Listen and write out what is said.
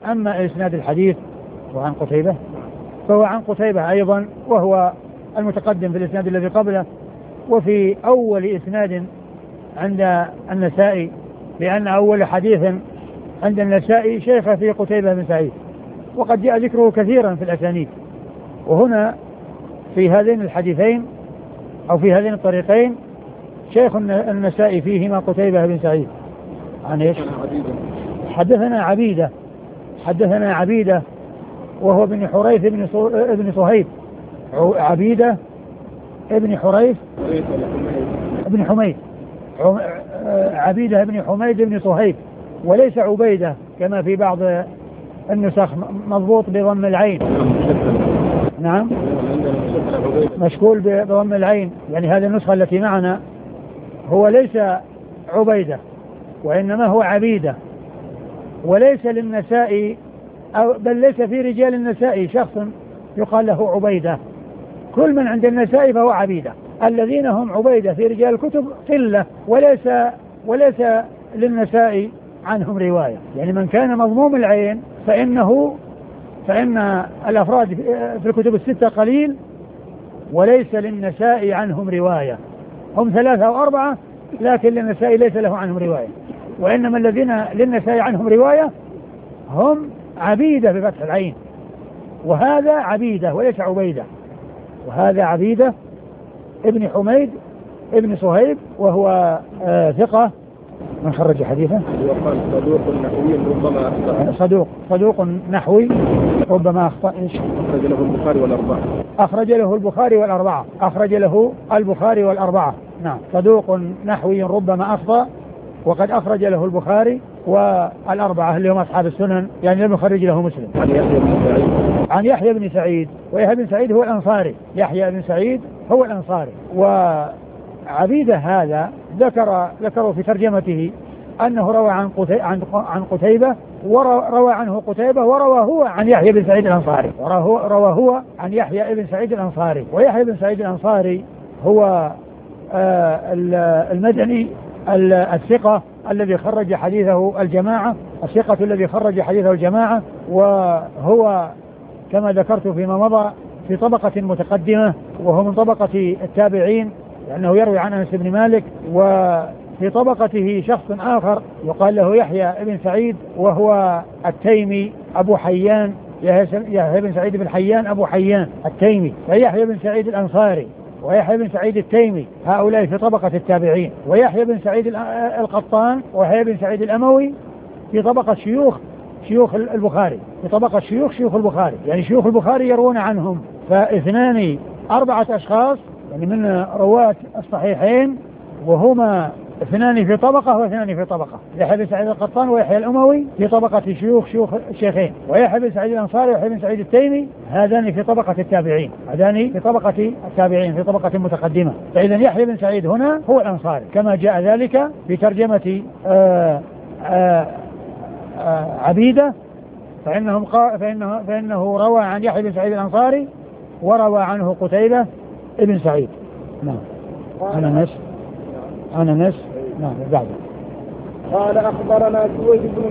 أما إسناد الحديث وعن قتيبة فهو عن قتيبة أيضا، وهو المتقدم في الإسناد الذي قبله، وفي أول إسناد عند النسائي، لأن أول حديث عند النسائي شيخ في قتيبة بن سعيد، وقد جاء ذكره كثيرا في الأسانيد. وهنا في هذين الحديثين أو في هذين الطريقين شيخ النسائي فيهما قتيبة بن سعيد. عن إيش؟ حدثنا عبيدة وهو بن حريث بن صهيب. عبيدة ابن حريث بن حميد، عبيدة بن حميد بن صهيب، وليس عبيدة كما في بعض النسخ مضبوط بضم العين. نعم مشكول بضم العين، يعني هذه النسخة التي معنا هو ليس عبيدة وإنما هو عبيدة، وليس للنسائي بل ليس في رجال النسائي شخص يقال له عبيدة، كل من عند النسائي فهو عبيدة. الذين هم عبيدة في رجال الكتب قلة، وليس للنسائي عنهم رواية. يعني من كان مضموم العين فإن الأفراد في الكتب الستة قليل، وليس للنسائي عنهم رواية. هم 3 أو 4 لكن للنسائي ليس له عنهم رواية، وإنما الذين للنسائي عنهم رواية هم عبيدة بفتح العين، وهذا عبيدة وليس عبيدة، وهذا عبيدة ابن حميد ابن صهيب، وهو ثقة. من خرج حديثه؟ وقال صدوق نحوي ربما أخطأ. صدوق نحوي ربما أخطأ. إيش؟ أخرج له البخاري والأربعة. نعم، صدوق نحوي ربما أخطأ، وقد أخرج له البخاري والأربعة اللي هم أصحاب السنن، يعني لم يخرج له مسلم. عن يحيى بن سعيد، ويحيى بن سعيد هو الأنصاري، يحيى بن سعيد هو الأنصاري. وعبيدة هذا ذكروا في ترجمته أنه روى عن قتيبة، وروى عنه قتيبة، وروى هو عن يحيى بن سعيد الأنصاري، روى هو عن يحيى بن سعيد الأنصاري. ويحيى بن سعيد الأنصاري هو المدني الثقة الذي خرج حديثه الجماعة، وهو كما ذكرت فيما مضى في طبقة متقدمة، وهو من طبقة التابعين، لأنه يروي عن أنس بن مالك. وفي طبقته شخص آخر يقال له يحيى بن سعيد، وهو التيمي أبو حيان، يحيى بن سعيد بن حيان أبو حيان التيمي. فيحيى بن سعيد الأنصاري ويحيى بن سعيد التيمي هؤلاء في طبقة التابعين، ويحيى بن سعيد القطان ويحيى بن سعيد الأموي في طبقة شيوخ البخاري، في طبقة شيوخ البخاري، يعني شيوخ البخاري يروون عنهم. فاثنان 4 أشخاص يعني من رواة الصحيحين، وهما 2 في طبقة واثنان في طبقة، يحيى بن سعيد القطان ويحيى الأموي في طبقة شيوخ الشيخين، ويحيى بن سعيد الأنصاري ويحيى بن سعيد التيمي هذان في طبقة التابعين، في طبقة متقدمة. فإذا يحيى بن سعيد هنا هو الأنصاري كما جاء ذلك في ترجمة عبيدة، فإنه روى عن يحيى بن سعيد الأنصاري وروى عنه قتيبة ابن سعيد. نعم. أنا نس. نعم. بعد. قال أخبرنا سويد بن